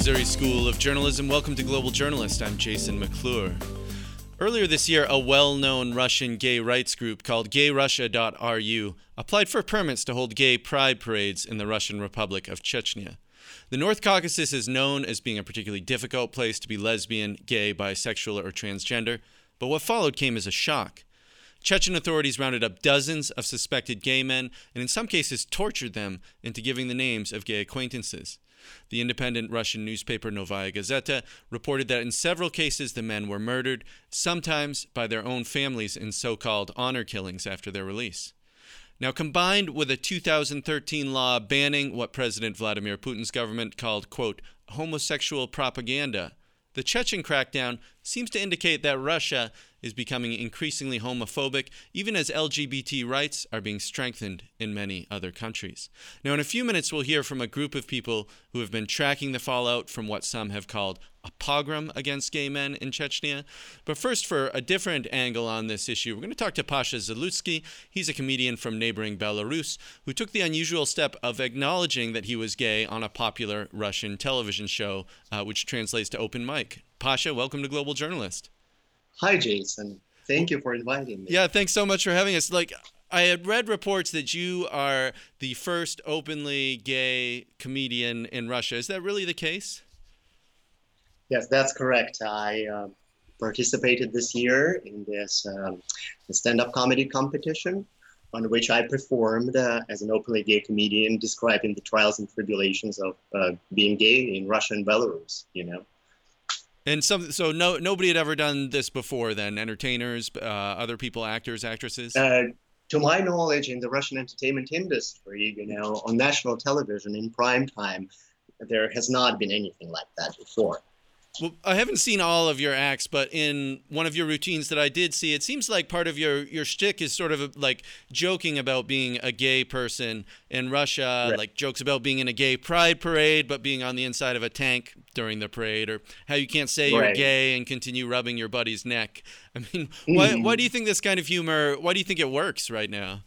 Missouri School of Journalism. Welcome to Global Journalist. I'm Jason McClure. Earlier this year, a well-known Russian gay rights group called GayRussia.ru applied for permits to hold gay pride parades in the Russian Republic of Chechnya. The North Caucasus is known as being a particularly difficult place to be lesbian, gay, bisexual, or transgender, but what followed came as a shock. Chechen authorities rounded up dozens of suspected gay men and in some cases tortured them into giving the names of gay acquaintances. The independent Russian newspaper Novaya Gazeta reported that in several cases the men were murdered, sometimes by their own families in so-called honor killings after their release. Now, combined with a 2013 law banning what President Vladimir Putin's government called, quote, homosexual propaganda, the Chechen crackdown seems to indicate that Russia is becoming increasingly homophobic, even as LGBT rights are being strengthened in many other countries. Now, in a few minutes, we'll hear from a group of people who have been tracking the fallout from what some have called a pogrom against gay men in Chechnya. But first, for a different angle on this issue, we're going to talk to Pasha Zalutsky. He's a comedian from neighboring Belarus who took the unusual step of acknowledging that he was gay on a popular Russian television show, which translates to Open Mic. Pasha, welcome to Global Journalist. Hi, Jason. Thank you for inviting me. Yeah, thanks so much for having us. I had read reports that you are the first openly gay comedian in Russia. Is that really the case? Yes, that's correct. I participated this year in this stand-up comedy competition on which I performed as an openly gay comedian describing the trials and tribulations of being gay in Russia and Belarus, And nobody had ever done this before then? Entertainers, other people, actors, actresses? To my knowledge, in the Russian entertainment industry, on national television in prime time, there has not been anything like that before. Well, I haven't seen all of your acts, but in one of your routines that I did see, it seems like part of your shtick is sort of like joking about being a gay person in Russia, right. Like jokes about being in a gay pride parade, but being on the inside of a tank during the parade, or how you can't say you're gay and continue rubbing your buddy's neck. I mean, why do you think this kind of humor, why do you think it works right now?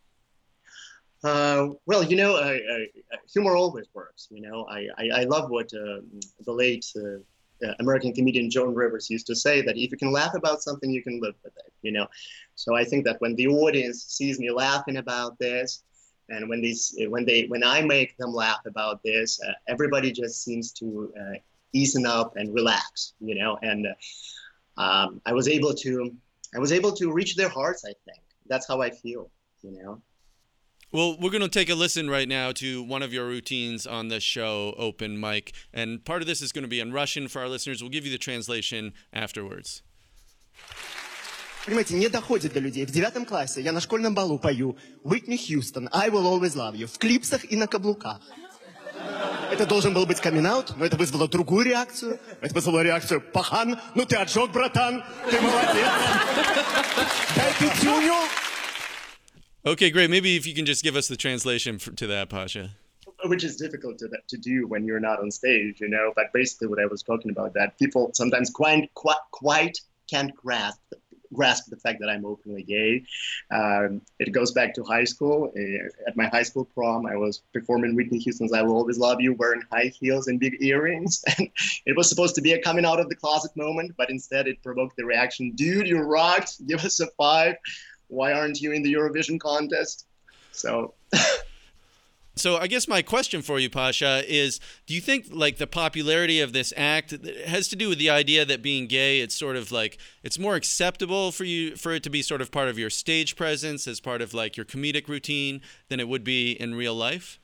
Well, humor always works. I love what the late American comedian Joan Rivers used to say, that if you can laugh about something, you can live with it, So I think that when the audience sees me laughing about this, and when I make them laugh about this, everybody just seems to easen up and relax, And I was able to reach their hearts. I think that's how I feel, Well, we're going to take a listen right now to one of your routines on the show, Open Mic. And part of this is going to be in Russian for our listeners. We'll give you the translation afterwards. Понимаете, не доходит до людей. В 9 классе я на школьном балу пою Уитни Хьюстон, I Will Always Love You, в клипсах и на каблуках. Это должен был быть камин-аут, но это вызвало другую реакцию. Это вызвало реакцию: пахан, ну ты отжег, братан, ты молодец. Дай пятюню. Okay, great. Maybe if you can just give us the translation to that, Pasha. Which is difficult to do when you're not on stage, But basically what I was talking about, that people sometimes quite can't grasp the fact that I'm openly gay. It goes back to high school. At my high school prom, I was performing Whitney Houston's I Will Always Love You, wearing high heels and big earrings. And it was supposed to be a coming out of the closet moment, but instead it provoked the reaction, dude, you rocked, give us a 5. Why aren't you in the Eurovision contest? So I guess my question for you, Pasha, is do you think the popularity of this act has to do with the idea that being gay, it's sort of it's more acceptable for it to be sort of part of your stage presence as part of your comedic routine than it would be in real life?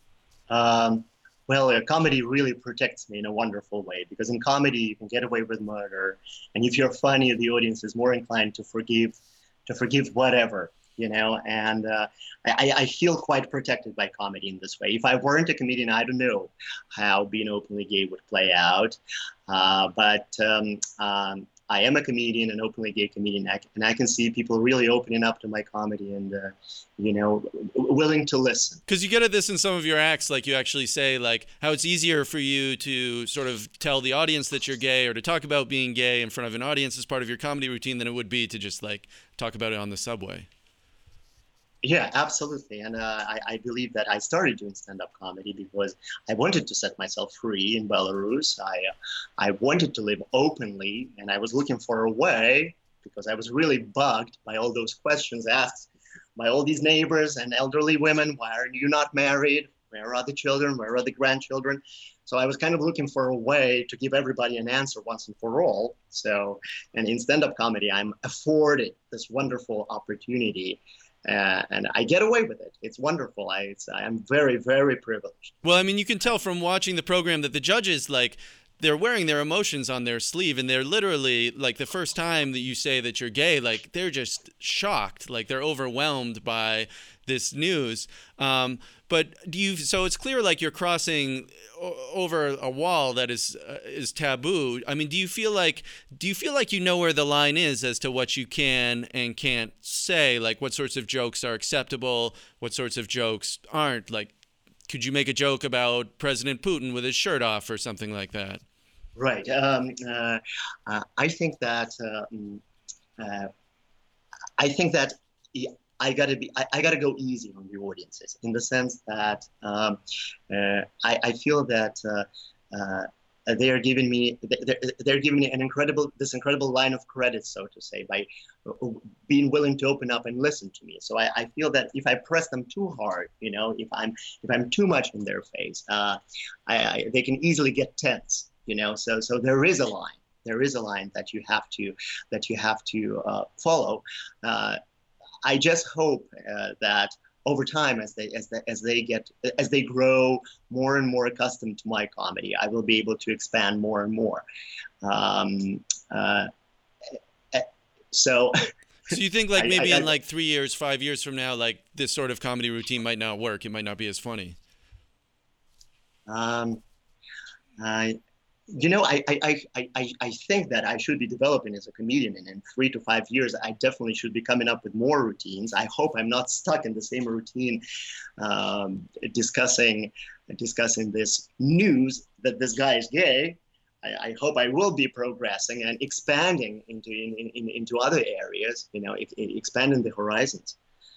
Well, comedy really protects me in a wonderful way, because in comedy you can get away with murder, and if you're funny, the audience is more inclined to forgive whatever, and I feel quite protected by comedy in this way. If I weren't a comedian, I don't know how being openly gay would play out, but I am a comedian, an openly gay comedian, and I can see people really opening up to my comedy and, willing to listen. Because you get at this in some of your acts, you actually say, how it's easier for you to sort of tell the audience that you're gay or to talk about being gay in front of an audience as part of your comedy routine than it would be to just, talk about it on the subway. Yeah, absolutely. And I believe that I started doing stand-up comedy because I wanted to set myself free in Belarus. I wanted to live openly, and I was looking for a way because I was really bugged by all those questions asked by all these neighbors and elderly women. Why are you not married? Where are the children? Where are the grandchildren? So I was kind of looking for a way to give everybody an answer once and for all. So, and in stand-up comedy, I'm afforded this wonderful opportunity. And I get away with it. It's wonderful. I'm very, very privileged. Well, I mean, you can tell from watching the program that the judges, like, they're wearing their emotions on their sleeve, and they're literally, like, the first time that you say that you're gay, like, they're just shocked, like, they're overwhelmed by this news. But so it's clear, like, you're crossing over a wall that is taboo. I mean, do you feel like you know where the line is as to what you can and can't say? Like, what sorts of jokes are acceptable, what sorts of jokes aren't? Like, could you make a joke about President Putin with his shirt off or something like that? Right. I think that I gotta go easy on the audiences in the sense that I feel that they're giving me this incredible line of credit, so to say, by being willing to open up and listen to me. So I feel that if I press them too hard, if I'm too much in their face, they can easily get tense. So there is a line. There is a line that you have to follow. I just hope that over time, as they grow more and more accustomed to my comedy, I will be able to expand more and more. So you think, like, maybe in like 3 years, 5 years from now, like, this sort of comedy routine might not work. It might not be as funny. I think that I should be developing as a comedian, and in 3 to 5 years, I definitely should be coming up with more routines. I hope I'm not stuck in the same routine, discussing this news that this guy is gay. I hope I will be progressing and expanding into other areas, expanding the horizons.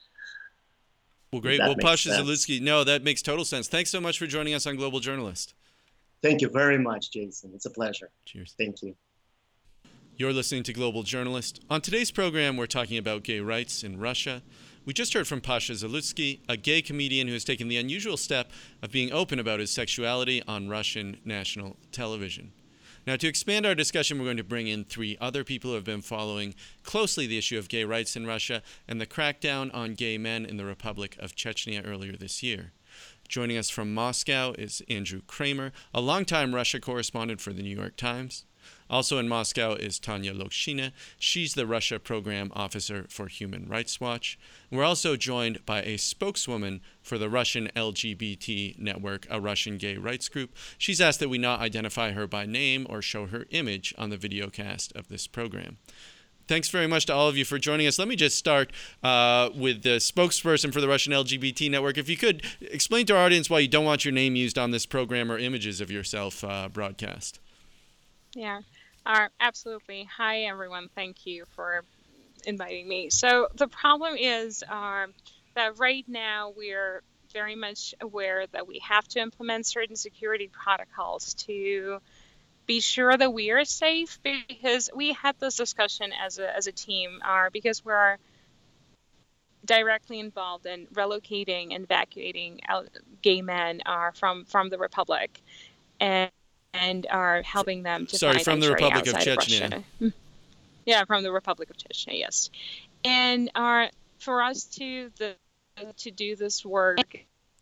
Well, great. Well, Pasha Zalutsky, no, that makes total sense. Thanks so much for joining us on Global Journalist. Thank you very much, Jason. It's a pleasure. Cheers. Thank you. You're listening to Global Journalist. On today's program, we're talking about gay rights in Russia. We just heard from Pasha Zalutsky, a gay comedian who has taken the unusual step of being open about his sexuality on Russian national television. Now, to expand our discussion, we're going to bring in 3 other people who have been following closely the issue of gay rights in Russia and the crackdown on gay men in the Republic of Chechnya earlier this year. Joining us from Moscow is Andrew Kramer, a longtime Russia correspondent for the New York Times. Also in Moscow is Tanya Lokshina. She's the Russia Program Officer for Human Rights Watch. We're also joined by a spokeswoman for the Russian LGBT network, a Russian gay rights group. She's asked that we not identify her by name or show her image on the videocast of this program. Thanks very much to all of you for joining us. Let me just start with the spokesperson for the Russian LGBT network. If you could explain to our audience why you don't want your name used on this program or images of yourself broadcast. Yeah, absolutely. Hi, everyone. Thank you for inviting me. So the problem is that right now we're very much aware that we have to implement certain security protocols to be sure that we are safe, because we had this discussion as a team, because we're directly involved in relocating and evacuating out gay men from the Republic, and are helping them to find from the Republic of Chechnya. Yeah, from the Republic of Chechnya, yes. And for us to do this work,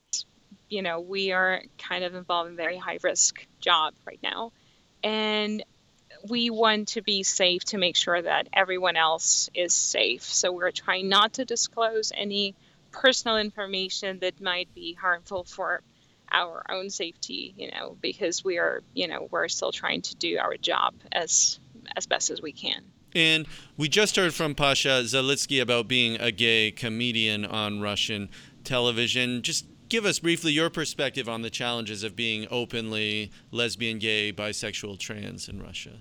we are kind of involved in a very high risk job right now. And we want to be safe to make sure that everyone else is safe. So we're trying not to disclose any personal information that might be harmful for our own safety, because we're still trying to do our job as best as we can. And we just heard from Pasha Zalutsky about being a gay comedian on Russian television. Just give us briefly your perspective on the challenges of being openly lesbian, gay, bisexual, trans in Russia.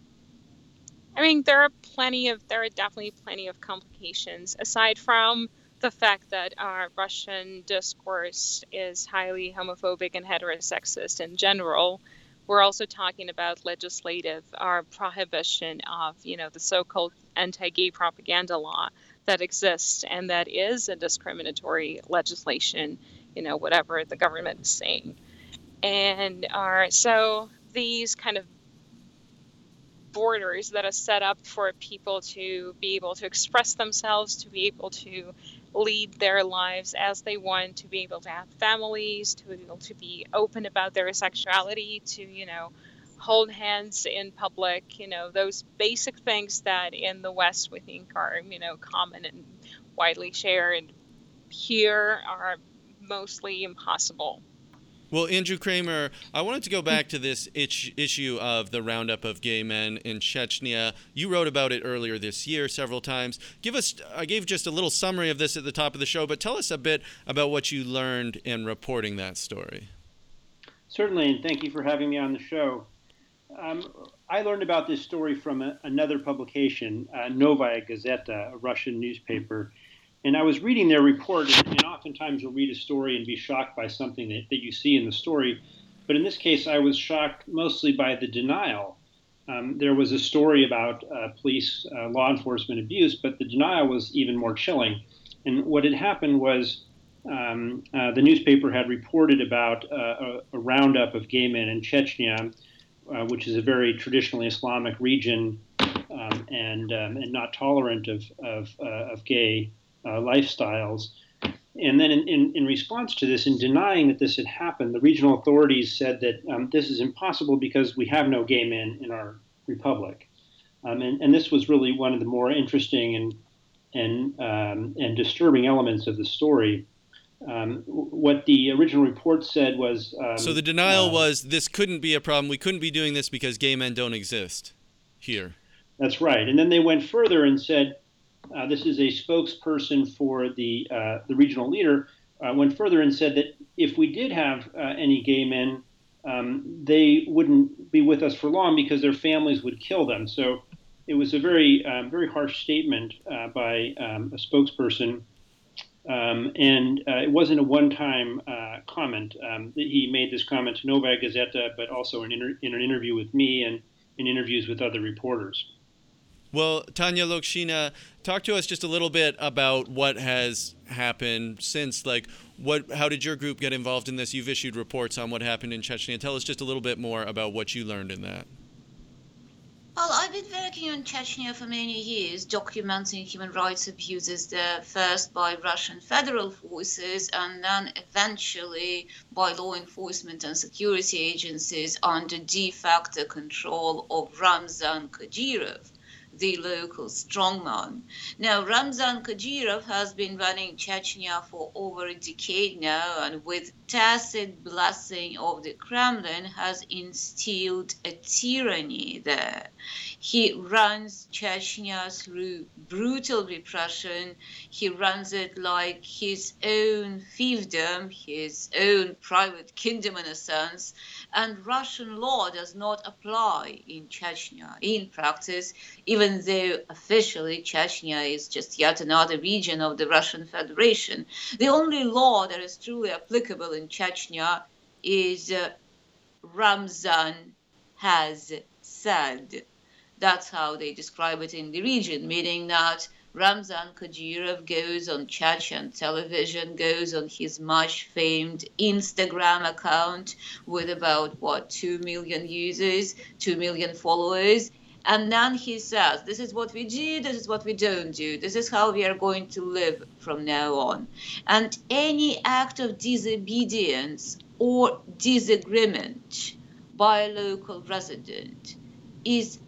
I mean, there are definitely plenty of complications aside from the fact that our Russian discourse is highly homophobic and heterosexist in general. We're also talking about legislative prohibition of, the so-called anti-gay propaganda law that exists, and that is a discriminatory legislation, whatever the government is saying. And so these kind of borders that are set up for people to be able to express themselves, to be able to lead their lives as they want, to be able to have families, to be able to be open about their sexuality, to, hold hands in public, those basic things that in the West we think are, common and widely shared, here are mostly impossible. Well, Andrew Kramer, I wanted to go back to this issue of the roundup of gay men in Chechnya. You wrote about it earlier this year several times. I gave just a little summary of this at the top of the show, but tell us a bit about what you learned in reporting that story. Certainly, and thank you for having me on the show. I learned about this story from another publication, Novaya Gazeta, a Russian newspaper. And I was reading their report, and oftentimes you'll read a story and be shocked by something that you see in the story. But in this case, I was shocked mostly by the denial. There was a story about police law enforcement abuse, but the denial was even more chilling. And what had happened was the newspaper had reported about a roundup of gay men in Chechnya, which is a very traditionally Islamic region and not tolerant of gay lifestyles. And then in response to this, in denying that this had happened, the regional authorities said that this is impossible because we have no gay men in our republic. And this was really one of the more interesting and disturbing elements of the story. What the original report said was... so the denial was this couldn't be a problem. We couldn't be doing this because gay men don't exist here. That's right. And then they went further and said, this is a spokesperson for the regional leader, went further and said that if we did have any gay men, they wouldn't be with us for long because their families would kill them. So it was a very harsh statement by a spokesperson. And it wasn't a one-time comment. He made this comment to Novaya Gazeta, but also in an interview with me and in interviews with other reporters. Well, Tanya Lokshina, talk to us just a little bit about what has happened since. How did your group get involved in this? You've issued reports on what happened in Chechnya. Tell us just a little bit more about what you learned in that. Well, I've been working on Chechnya for many years, documenting human rights abuses there, first by Russian federal forces and then eventually by law enforcement and security agencies under de facto control of Ramzan Kadyrov, the local strongman. Now, Ramzan Kadyrov has been running Chechnya for over a decade now, and with tacit blessing of the Kremlin has instilled a tyranny there. He runs Chechnya through brutal repression. He runs it like his own fiefdom, his own private kingdom in a sense, and Russian law does not apply in Chechnya in practice, even though officially Chechnya is just yet another region of the Russian Federation. The only law that is truly applicable in Chechnya is Ramzan has said. That's how they describe it in the region, meaning that Ramzan Kadyrov goes on Chechen television, goes on his much famed Instagram account with about, 2 million users, 2 million followers. And then he says, this is what we do, this is what we don't do, this is how we are going to live from now on. And any act of disobedience or disagreement by a local resident is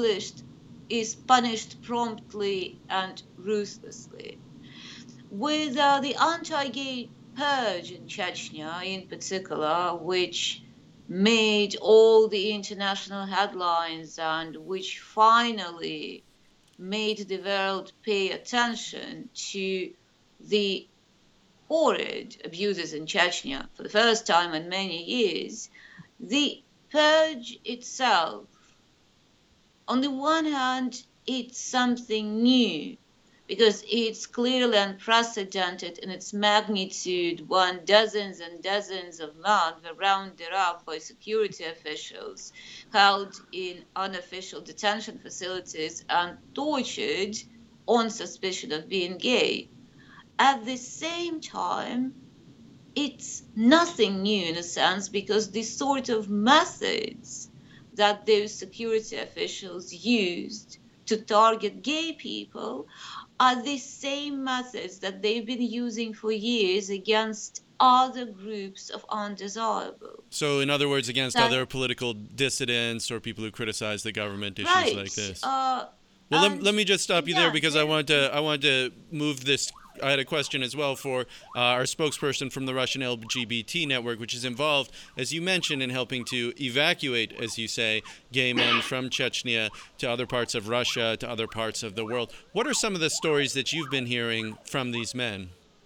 punished promptly and ruthlessly. With the anti-gay purge in Chechnya in particular, which made all the international headlines and which finally made the world pay attention to the horrid abuses in Chechnya for the first time in many years, the purge itself, on the one hand, it's something new because it's clearly unprecedented in its magnitude when dozens and dozens of men were rounded up by security officials, held in unofficial detention facilities, and tortured on suspicion of being gay. At the same time, it's nothing new in a sense, because the sort of methods that those security officials used to target gay people are the same methods that they've been using for years against other groups of undesirables. So, in other words, against other political dissidents or people who criticize the government, issues like this. Well, let me just stop you there, because I wanted to move this. I had a question as well for our spokesperson from the Russian LGBT network, which is involved, as you mentioned, in helping to evacuate, as you say, gay men from Chechnya to other parts of Russia, to other parts of the world. What are some of the stories that you've been hearing from these men?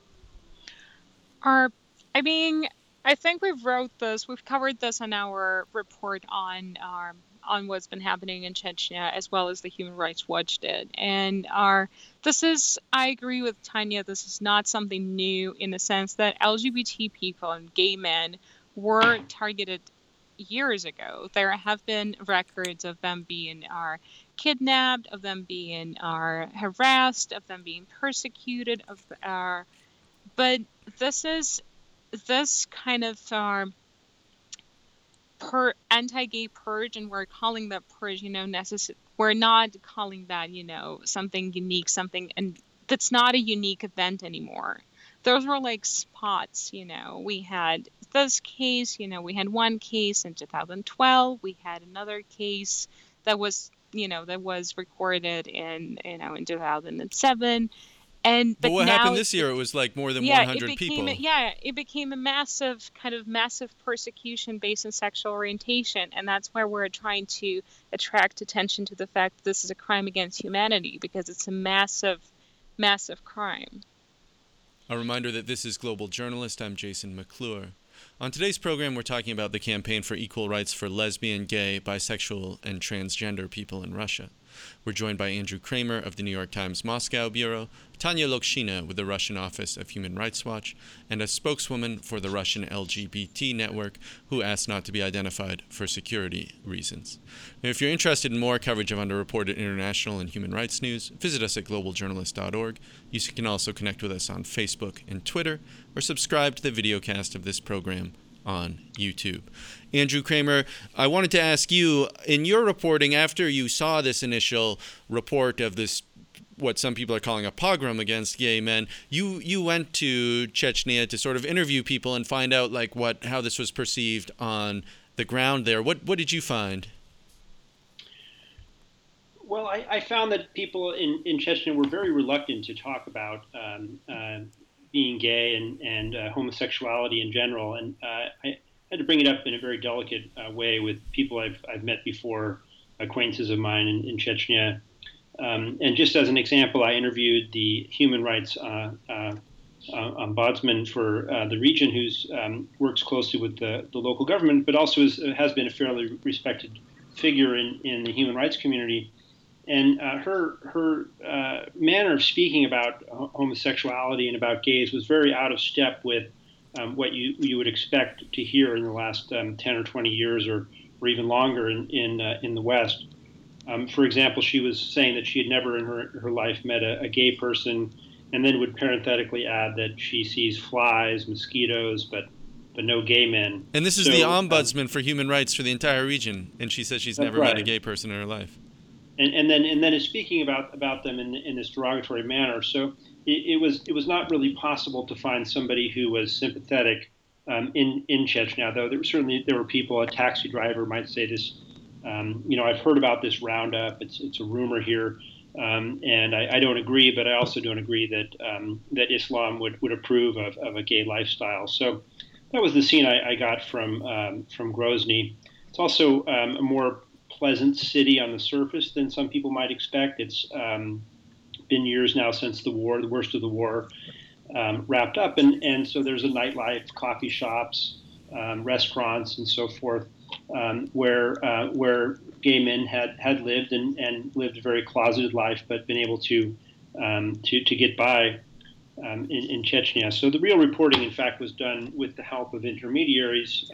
I think we've covered this in our report on what's been happening in Chechnya, as well as the Human Rights Watch did. And I agree with Tanya, this is not something new in the sense that LGBT people and gay men were targeted years ago. There have been records of them being kidnapped, of them being harassed, of them being persecuted, but this kind of anti-gay purge, and we're calling that purge, we're not calling that, something unique, and that's not a unique event anymore. Those were like spots, we had this case, we had one case in 2012, we had another case that was recorded in 2007. But what now, happened this year? It was like more than 100 people. It became a massive persecution based on sexual orientation, and that's where we're trying to attract attention to the fact that this is a crime against humanity, because it's a massive crime. A reminder that this is Global Journalist. I'm Jason McClure. On today's program, we're talking about the campaign for equal rights for lesbian, gay, bisexual, and transgender people in Russia. We're joined by Andrew Kramer of the New York Times Moscow Bureau, Tanya Lokshina with the Russian Office of Human Rights Watch, and a spokeswoman for the Russian LGBT network who asked not to be identified for security reasons. Now, if you're interested in more coverage of underreported international and human rights news, visit us at globaljournalist.org. You can also connect with us on Facebook and Twitter, or subscribe to the videocast of this program on YouTube. Andrew Kramer, I wanted to ask you, in your reporting, after you saw this initial report of this, what some people are calling a pogrom against gay men, you went to Chechnya to sort of interview people and find out how this was perceived on the ground there. What did you find? Well, I found that people in Chechnya were very reluctant to talk about being gay and homosexuality in general, and I had to bring it up in a very delicate way with people I've met before, acquaintances of mine in Chechnya. And just as an example, I interviewed the human rights ombudsman for the region, who's works closely with the local government, but also has been a fairly respected figure in the human rights community. And her manner of speaking about homosexuality and about gays was very out of step with what you would expect to hear in the last 10 or 20 years or even longer in the West. For example, she was saying that she had never in her life met a gay person, and then would parenthetically add that she sees flies, mosquitoes, but no gay men. And this is the ombudsman for human rights for the entire region, and she says she's never met a gay person in her life. And then is speaking about them in this derogatory manner. So it was not really possible to find somebody who was sympathetic in Chechnya, though there were people. A taxi driver might say this. I've heard about this roundup. It's a rumor here, and I don't agree. But I also don't agree that Islam would approve of a gay lifestyle. So that was the scene I got from Grozny. It's also a more pleasant city on the surface than some people might expect. It's been years now since the worst of the war, wrapped up, and so there's a nightlife, coffee shops, restaurants, and so forth, where gay men had lived and lived a very closeted life, but been able to to get by in Chechnya. So the real reporting, in fact, was done with the help of intermediaries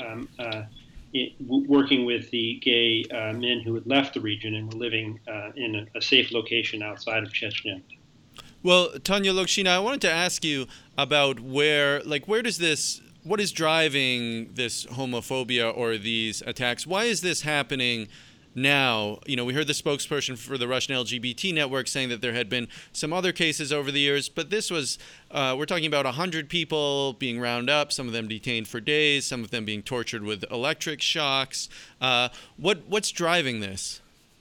working with the gay men who had left the region and were living in a safe location outside of Chechnya. Well, Tanya Lokshina, I wanted to ask you about what is driving this homophobia or these attacks? Why is this happening now? We heard the spokesperson for the Russian LGBT network saying that there had been some other cases over the years, but this was, we're talking about 100 people being rounded up, some of them detained for days, some of them being tortured with electric shocks. What's driving this?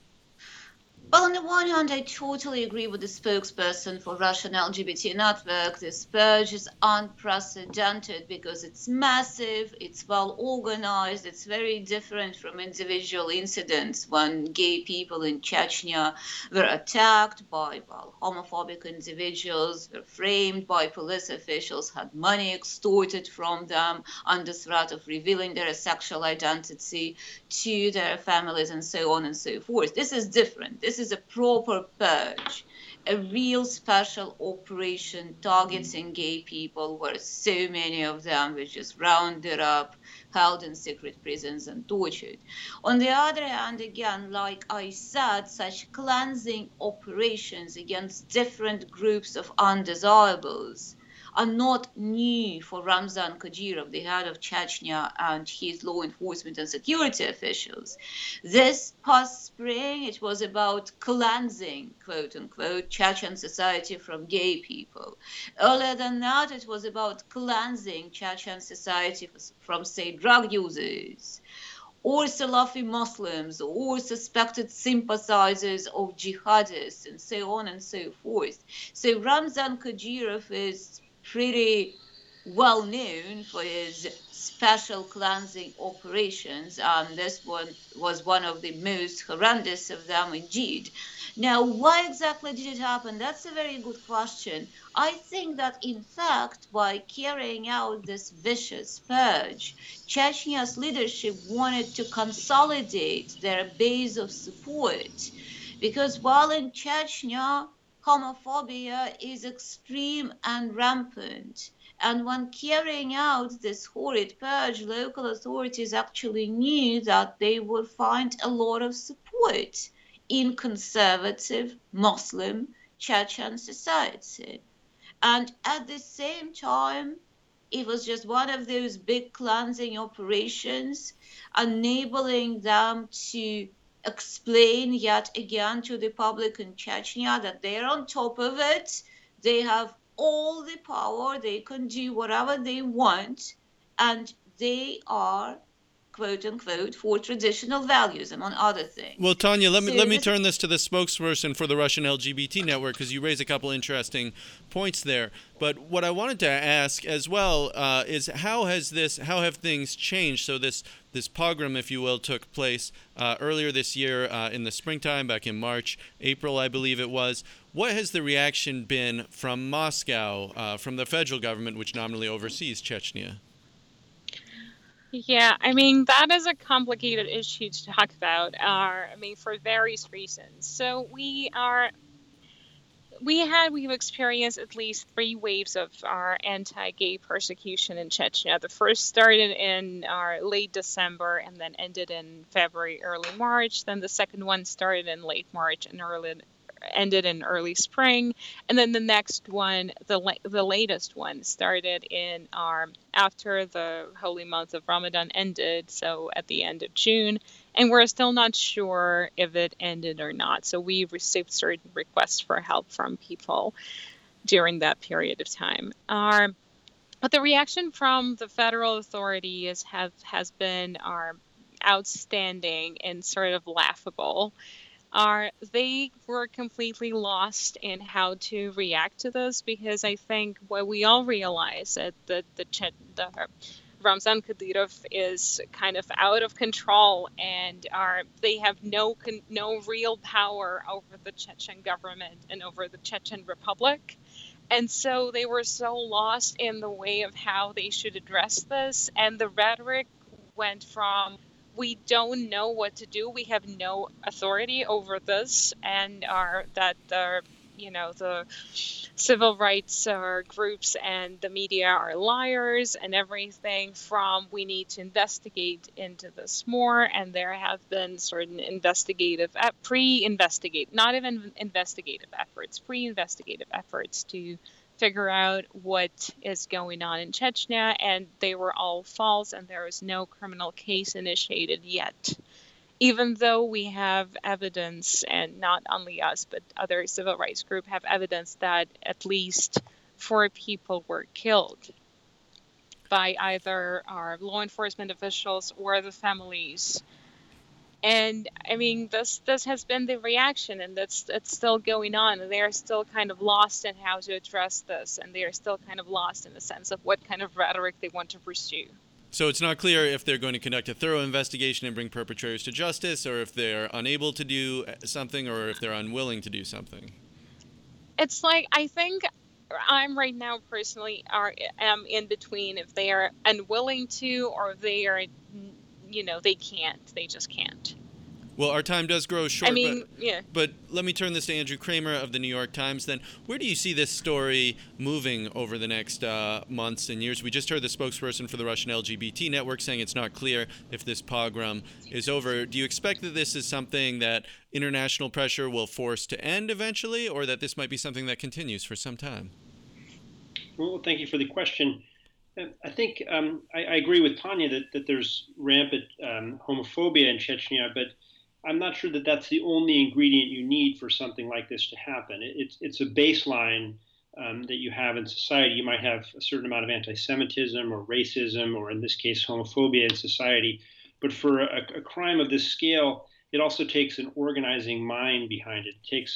Well, on the one hand, I totally agree with the spokesperson for Russian LGBT network. This purge is unprecedented because it's massive, it's well organized, it's very different from individual incidents when gay people in Chechnya were attacked by homophobic individuals, were framed by police officials, had money extorted from them under threat of revealing their sexual identity to their families, and so on and so forth. This is different. This is a proper purge, a real special operation targeting gay people, where so many of them were just rounded up, held in secret prisons and tortured. On the other hand, again, like I said, such cleansing operations against different groups of undesirables are not new for Ramzan Kadyrov, the head of Chechnya, and his law enforcement and security officials. This past spring, it was about cleansing, quote unquote, Chechen society from gay people. Earlier than that, it was about cleansing Chechen society from, say, drug users, or Salafi Muslims, or suspected sympathizers of jihadists, and so on and so forth. So Ramzan Kadyrov is pretty well known for his special cleansing operations, and this one was one of the most horrendous of them indeed. Now, why exactly did it happen? That's a very good question. I think that, in fact, by carrying out this vicious purge, Chechnya's leadership wanted to consolidate their base of support, because while in Chechnya, homophobia is extreme and rampant. And when carrying out this horrid purge, local authorities actually knew that they would find a lot of support in conservative Muslim Chechen society. And at the same time, it was just one of those big cleansing operations, enabling them to explain yet again to the public in Chechnya that they're on top of it. They have all the power, they can do whatever they want, and they are, quote unquote, for traditional values, among other things. Well, Tanya, let me turn this to the spokesperson for the Russian LGBT network, because you raise a couple interesting points there. But what I wanted to ask as well is how have things changed? So this pogrom, if you will, took place earlier this year in the springtime, back in March, April, I believe it was. What has the reaction been from Moscow, from the federal government, which nominally oversees Chechnya? Yeah, I mean, that is a complicated issue to talk about, for various reasons. So we've experienced at least 3 waves of our anti-gay persecution in Chechnya. The first started in late December and then ended in February, early March. Then the second one started in late March and ended in early spring, and then the next one, the latest one, started in after the holy month of Ramadan ended, so at the end of June, and we're still not sure if it ended or not. So we've received certain requests for help from people during that period of time. But the reaction from the federal authorities has been outstanding and sort of laughable. They were completely lost in how to react to this, because I think what we all realize that the Ramzan Kadyrov is kind of out of control, and they have no real power over the Chechen government and over the Chechen Republic. And so they were so lost in the way of how they should address this, and the rhetoric went from, we don't know what to do, we have no authority over this, and that the the civil rights groups and the media are liars and everything, from we need to investigate into this more. And there have been certain pre-investigative efforts to figure out what is going on in Chechnya, and they were all false, and there is no criminal case initiated yet. Even though we have evidence, and not only us, but other civil rights groups have evidence that at least 4 people were killed by either our law enforcement officials or the families. And I mean, this has been the reaction, and it's still going on. And they are still kind of lost in how to address this, and they are still kind of lost in the sense of what kind of rhetoric they want to pursue. So it's not clear if they're going to conduct a thorough investigation and bring perpetrators to justice, or if they're unable to do something, or if they're unwilling to do something. It's like, I think I'm right now personally am in between, if they are unwilling to, or if they are, they can't. They just can't. Well, our time does grow short, yeah. But let me turn this to Andrew Kramer of the New York Times then. Where do you see this story moving over the next months and years? We just heard the spokesperson for the Russian LGBT network saying it's not clear if this pogrom is over. Do you expect that this is something that international pressure will force to end eventually, or that this might be something that continues for some time? Well, thank you for the question. I think I agree with Tanya that there's rampant homophobia in Chechnya, but I'm not sure that that's the only ingredient you need for something like this to happen. It's a baseline that you have in society. You might have a certain amount of anti-Semitism or racism, or in this case, homophobia in society. But for a crime of this scale, it also takes an organizing mind behind it. It takes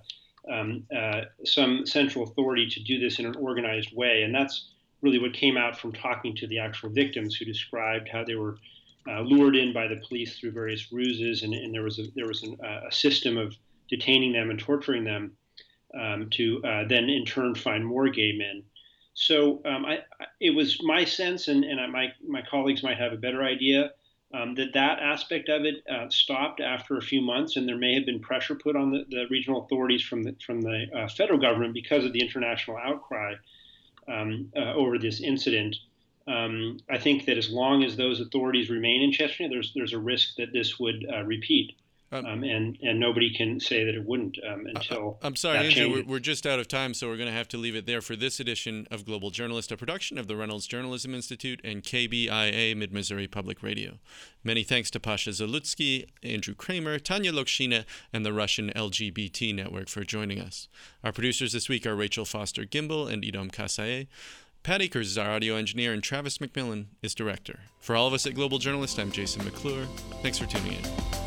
some central authority to do this in an organized way. And that's really what came out from talking to the actual victims, who described how they were lured in by the police through various ruses, and there was a system of detaining them and torturing them to then in turn find more gay men. So it was my sense, and my colleagues might have a better idea, that aspect of it stopped after a few months, and there may have been pressure put on the regional authorities from the federal government because of the international outcry over this incident. I think that as long as those authorities remain in Chechnya, there's a risk that this would repeat, and nobody can say that it wouldn't until. I'm sorry, Andrew, we're just out of time, so we're going to have to leave it there for this edition of Global Journalist, a production of the Reynolds Journalism Institute and KBIA Mid-Missouri Public Radio. Many thanks to Pasha Zalutsky, Andrew Kramer, Tanya Lokshina, and the Russian LGBT Network for joining us. Our producers this week are Rachel Foster-Gimbel and Idom Kasaye. Pat Akers is our audio engineer, and Travis McMillan is director. For all of us at Global Journalist, I'm Jason McClure. Thanks for tuning in.